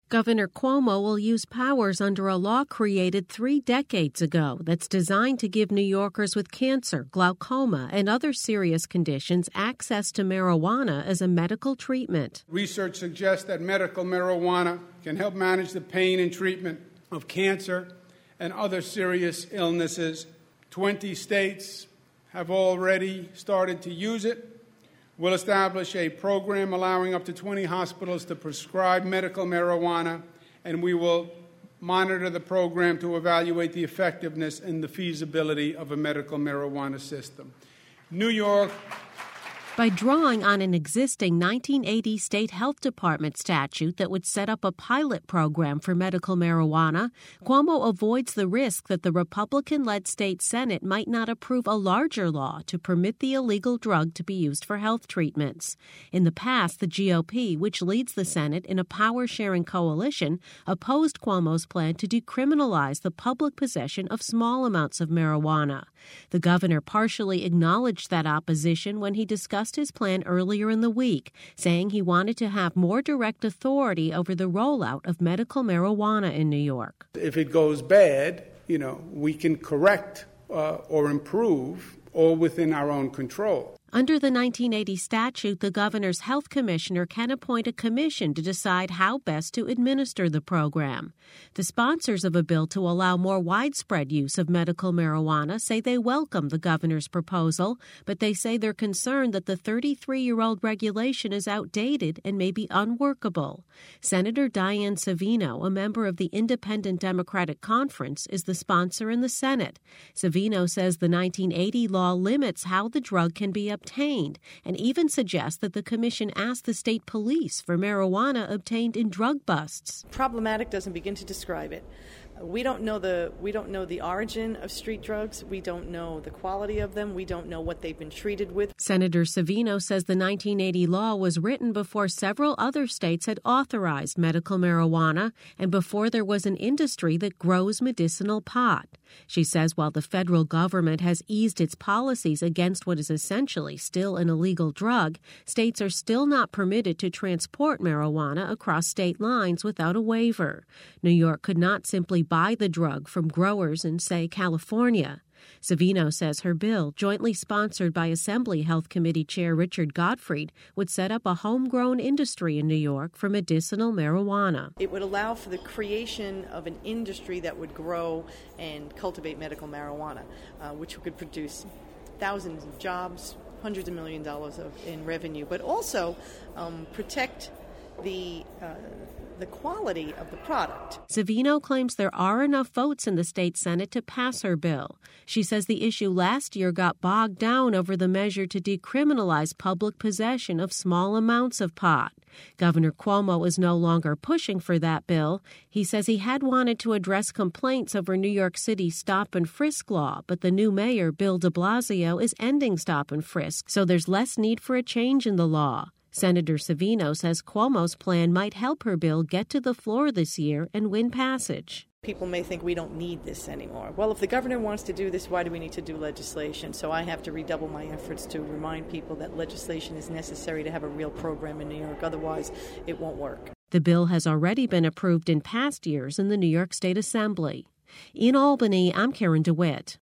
Governor Cuomo will use powers under a law created 3 decades ago that's designed to give New Yorkers with cancer, glaucoma, and other serious conditions access to marijuana as a medical treatment. Research suggests that medical marijuana can help manage the pain and treatment of cancer and other serious illnesses. 20 states have already started to use it. We'll establish a program allowing up to 20 hospitals to prescribe medical marijuana, and we will monitor the program to evaluate the effectiveness and the feasibility of a medical marijuana system. New York. By drawing on an existing 1980 state health department statute that would set up a pilot program for medical marijuana, Cuomo avoids the risk that the Republican-led state Senate might not approve a larger law to permit the illegal drug to be used for health treatments. In the past, the GOP, which leads the Senate in a power-sharing coalition, opposed Cuomo's plan to decriminalize the public possession of small amounts of marijuana. The governor partially acknowledged that opposition when he discussed his plan earlier in the week, saying he wanted to have more direct authority over the rollout of medical marijuana in New York. If it goes bad, we can correct or improve all within our own control. Under the 1980 statute, the governor's health commissioner can appoint a commission to decide how best to administer the program. The sponsors of a bill to allow more widespread use of medical marijuana say they welcome the governor's proposal, but they say they're concerned that the 33-year-old regulation is outdated and may be unworkable. Senator Diane Savino, a member of the Independent Democratic Conference, is the sponsor in the Senate. Savino says the 1980 law limits how the drug can be obtained and even suggests that the commission ask the state police for marijuana obtained in drug busts. Problematic doesn't begin to describe it. We don't know the origin of street drugs. We don't know the quality of them. We don't know what they've been treated with. Senator Savino says the 1980 law was written before several other states had authorized medical marijuana and before there was an industry that grows medicinal pot. She says while the federal government has eased its policies against what is essentially still an illegal drug, states are still not permitted to transport marijuana across state lines without a waiver. New York could not simply buy the drug from growers in, say, California. Savino says her bill, jointly sponsored by Assembly Health Committee Chair Richard Gottfried, would set up a homegrown industry in New York for medicinal marijuana. It would allow for the creation of an industry that would grow and cultivate medical marijuana, which could produce thousands of jobs, hundreds of millions of dollars in revenue, but also protect the quality of the product. Savino claims there are enough votes in the state Senate to pass her bill. She says the issue last year got bogged down over the measure to decriminalize public possession of small amounts of pot. Governor Cuomo is no longer pushing for that bill. He says he had wanted to address complaints over New York City's stop and frisk law, but the new mayor, Bill de Blasio, is ending stop and frisk, so there's less need for a change in the law. Senator Savino says Cuomo's plan might help her bill get to the floor this year and win passage. People may think we don't need this anymore. Well, if the governor wants to do this, why do we need to do legislation? So I have to redouble my efforts to remind people that legislation is necessary to have a real program in New York. Otherwise, it won't work. The bill has already been approved in past years in the New York State Assembly. In Albany, I'm Karen DeWitt.